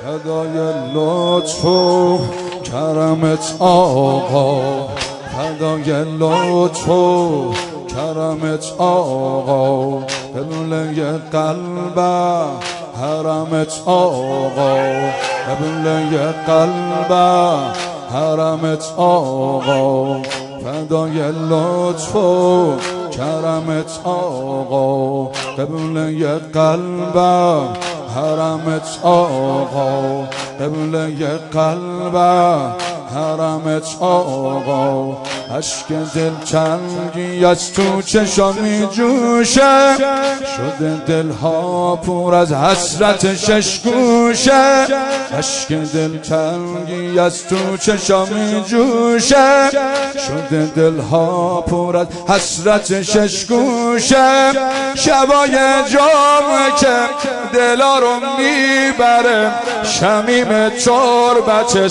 فدای لطف و کرمت آقا، فدای لطف و کرمت آقا، قبله قلب حرمت آقا، قبله قلب حرمت آقا، فدای لطف و کرمت آقا، قبله قلب حرمت آقا، قبله قلب حرمت آقا. اشک دلتنگی از تو چشم می جوشه، شده دلها پر از حسرت شش گوشه. اشک دلتنگی از تو چشم می جوشه، شده دلها پر از حسرت شش گوشه. شبای جمعه که دلا رو میبره، شمیم تربت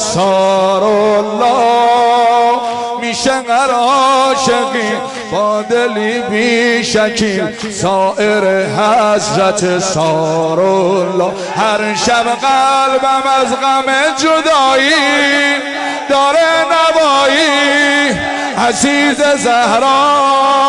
سارالله، میشه عاشقی با دلی بیشکی سائر حضرت سارالله. هر شب قلبم از غم جدایی داره نوایی، عزیز زهرا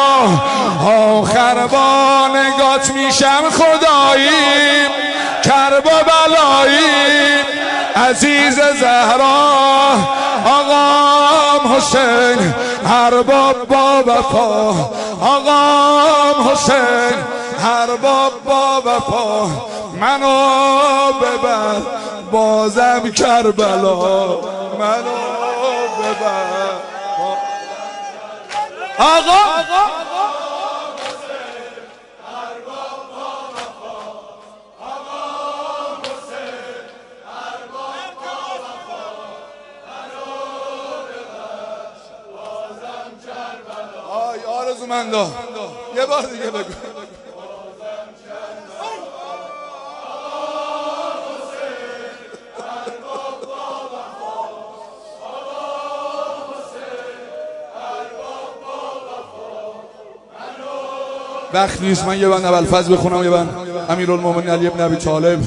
آخر با نگات میشم خدایی، کرب و بلایی. عزیز زهرا آقام حسین ارباب با وفا، آقام حسین ارباب با وفا. منو ببر بازم کربلا، منو ببر آقا. آرزومندا یه بار دیگه بگو. وقت نیست، من یه بند ابوالفضل بخونم، یه بند امیرالمومنین علی بن ابی طالب.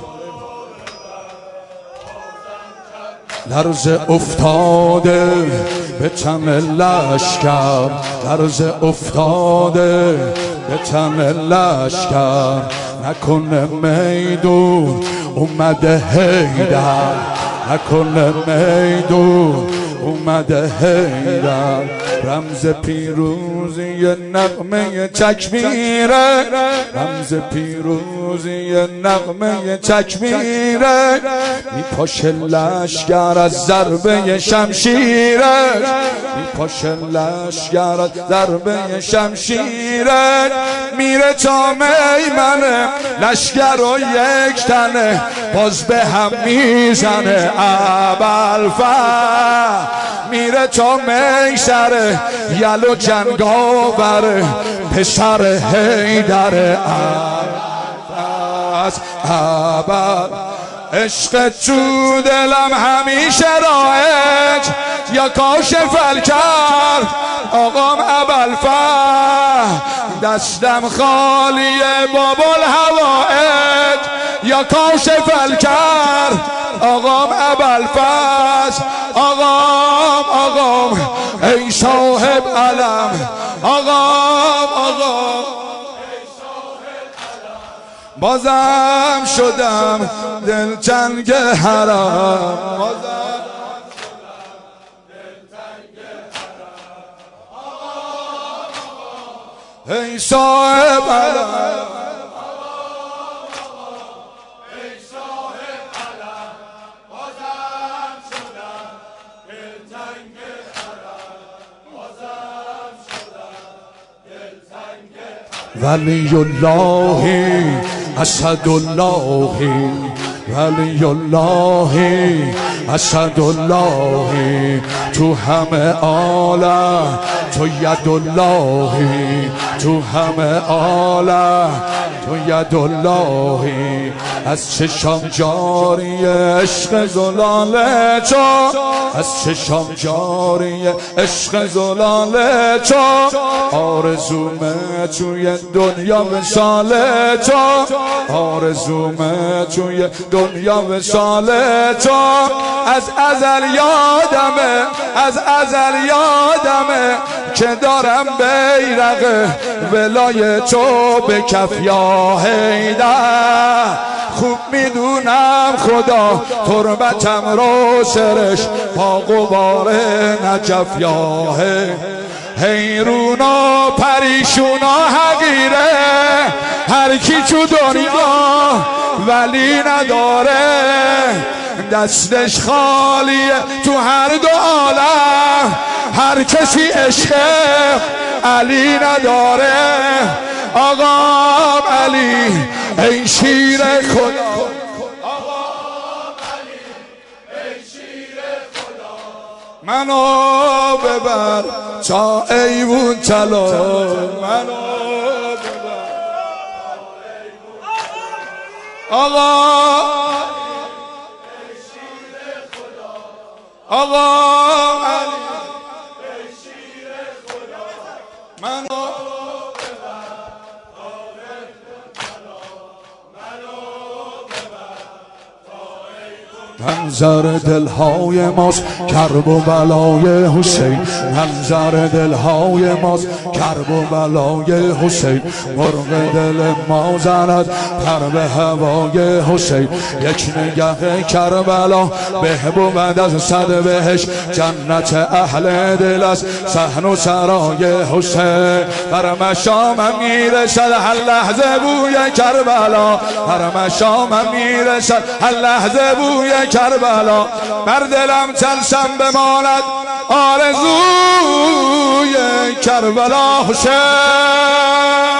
لرزه افتاده به تن لشکر، لرزه افتاده به تن لشکر، نکنه میدون اومده حیدر، نکنه میدون اومده حیدر. رمز پیروزی نغمه تکبیره، رمز پیروزی نغمه تکبیره. میپاشه لشکر از ضربه شمشیره، میپاشه لشکر از ضربه شمشیره. میره تا میمنه لشکر رو یک تنه، باز به هم میزنه ابوالفضل. میره تا میسره یلو جنگاوره، پسر حیدر ابوالفضل. عشق تو دلم همیشه رایج، یا کاشف الکرب آقام ابوالفضل. دستم خالیه باب الحوائج، یا کاشف الکرب آقام ابوالفضل. آقام ای صاحب علم، آقام بازم شدم دلتنگ حرم، بازم شدم دلتنگ حرم. ای صاحب علم، ولی الله اسد الله، ولی الله اسد الله. تو همه عالم تو ید الله، تو همه عالم تو ید الله. از چشم جاری عشق زلال تو، از چشم جاری عشق زلال تو. آرزومه توی دنیا وصال تو، آرزومه توی دنیا وصال تو از ازل یادمه، از ازل یادمه که دارم بیرق ولای تو به کف یا حیدر. خوب میدونم خدا تربتم رو سرش پا غبار نجف یا حیرونا پریشونا حقیره، هر کی تو دنیا ولی نداره، دستش خالیه تو هر دو عالم، هر کسی عشق علی نداره. آقا علی ای شیر خدا، منو ببر تا ایوون طلا، منو ببر آقا آقا علی منو منظر دلهای ماست کرب و بلای حسین، منظر دلهای ماست کرب و بلای حسین، مرغ دل ما زند پر به هوای حسین، یک نگه کربلا به بود از صد بهش، جنت اهل دل است صحن و سرای حسین. بر مشامم میرسد هر لحظه بوی کربلا، بر مشامم میرسد هر لحظه بوی کربلا، بر دلم تلسم بماند آرزوی کربلا حسین.